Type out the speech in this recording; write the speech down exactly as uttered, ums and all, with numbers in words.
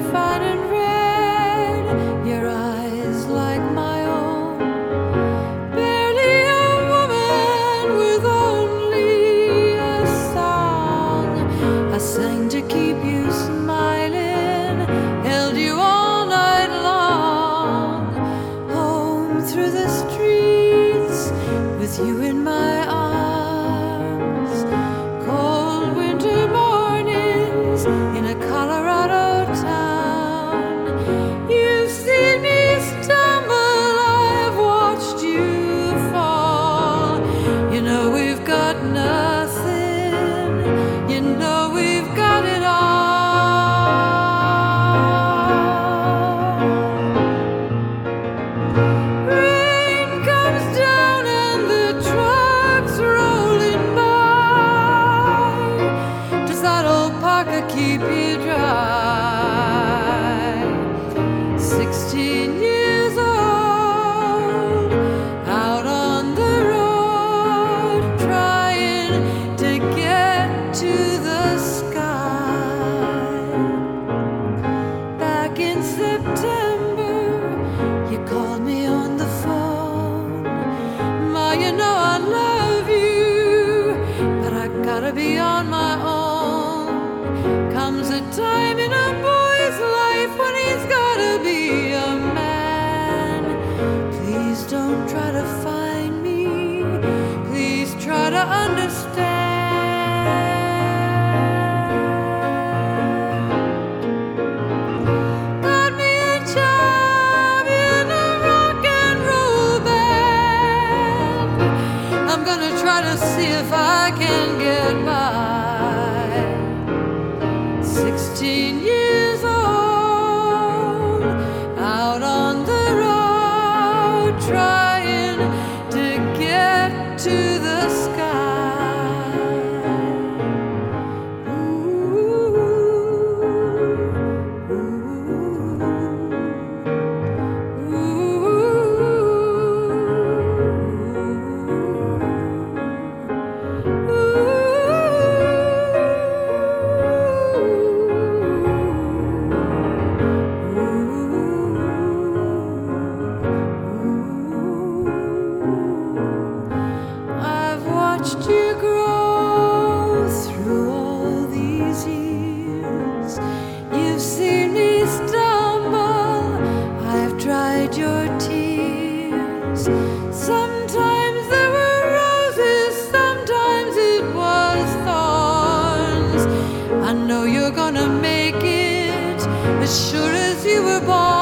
fine and red, your eyes like my own. Barely a woman with only a song. I sang to keep you smiling, held you all night long. Home through the streets with you in my arms. Cold winter mornings in a Colorado town. You've seen me stumble, I've watched you fall. You know we've got nothing, you know we've got it all. Rain comes down and the truck's rolling by. Does that old parka keep you dry? Sixteen years old, out on the road, trying to get to the sky. Back in September, you called me on the phone. Ma, you know I love you, but I gotta be on my own. Comes a time in a boy's life when he's gotta be a man. Please don't try to find me, please try to understand. Got me a job in a rock and roll band. I'm gonna try to see if I can get by. Sixteen years old, out on the road, trying to get to the sky. Ooh, I've watched you grow through all these years. You've seen me stumble, I've dried your tears. Sometimes there were roses, sometimes it was thorns. I know you're gonna make it as sure as you were born.